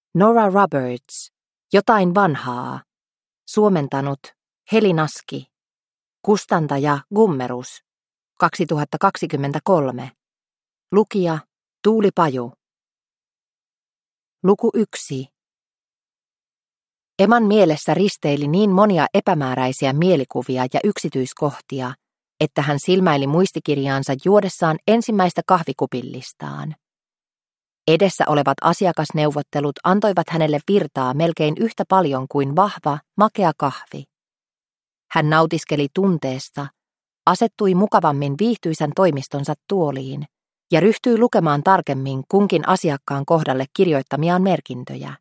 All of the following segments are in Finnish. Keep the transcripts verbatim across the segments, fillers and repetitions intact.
Nora Roberts, Jotain vanhaa. Suomentanut Heli Naski. Kustantaja Gummerus. kaksituhattakaksikymmentäkolme. Lukija Tuuli Paju. Luku yksi. Eman mielessä risteili niin monia epämääräisiä mielikuvia ja yksityiskohtia, että hän silmäili muistikirjaansa juodessaan ensimmäistä kahvikupillistaan. Edessä olevat asiakasneuvottelut antoivat hänelle virtaa melkein yhtä paljon kuin vahva, makea kahvi. Hän nautiskeli tunteesta, asettui mukavammin viihtyisän toimistonsa tuoliin ja ryhtyi lukemaan tarkemmin kunkin asiakkaan kohdalle kirjoittamiaan merkintöjä.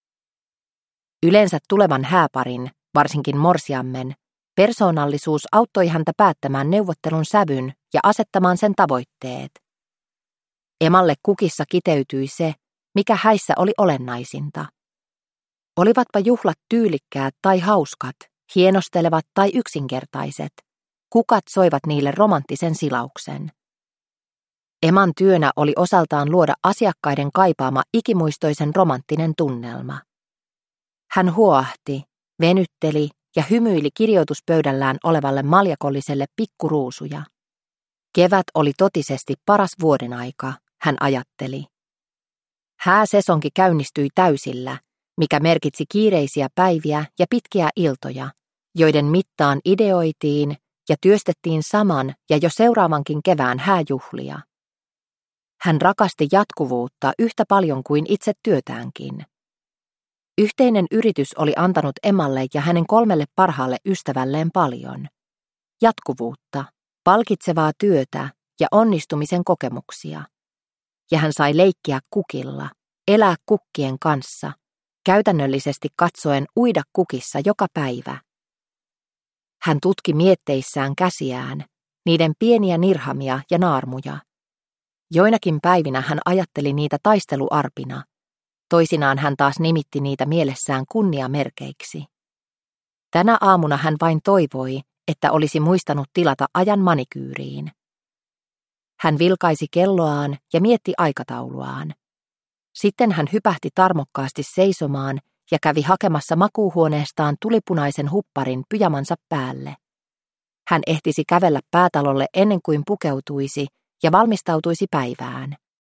Yleensä tulevan hääparin, varsinkin morsiammen, persoonallisuus auttoi häntä päättämään neuvottelun sävyn ja asettamaan sen tavoitteet. Emalle kukissa kiteytyi se, mikä häissä oli olennaisinta. Olivatpa juhlat tyylikkäät tai hauskat, hienostelevat tai yksinkertaiset, kukat soivat niille romanttisen silauksen. Eman työnä oli osaltaan luoda asiakkaiden kaipaama ikimuistoisen romanttinen tunnelma. Hän huoahti, venytteli ja hymyili kirjoituspöydällään olevalle maljakolliselle pikkuruusuja. Kevät oli totisesti paras vuodenaika, hän ajatteli. Hääsesonki käynnistyi täysillä, mikä merkitsi kiireisiä päiviä ja pitkiä iltoja, joiden mittaan ideoitiin ja työstettiin saman ja jo seuraavankin kevään hääjuhlia. Hän rakasti jatkuvuutta yhtä paljon kuin itse työtäänkin. Yhteinen yritys oli antanut Emalle ja hänen kolmelle parhaalle ystävälleen paljon. Jatkuvuutta, palkitsevaa työtä ja onnistumisen kokemuksia. Ja hän sai leikkiä kukilla, elää kukkien kanssa, käytännöllisesti katsoen uida kukissa joka päivä. Hän tutki mietteissään käsiään, niiden pieniä nirhamia ja naarmuja. Joinakin päivinä hän ajatteli niitä taisteluarpina, toisinaan hän taas nimitti niitä mielessään kunniamerkeiksi. Tänä aamuna hän vain toivoi, että olisi muistanut tilata ajan manikyyriin. Hän vilkaisi kelloaan ja mietti aikatauluaan. Sitten hän hypähti tarmokkaasti seisomaan ja kävi hakemassa makuuhuoneestaan tulipunaisen hupparin pyjamansa päälle. Hän ehtisi kävellä päätalolle ennen kuin pukeutuisi ja valmistautuisi päivään.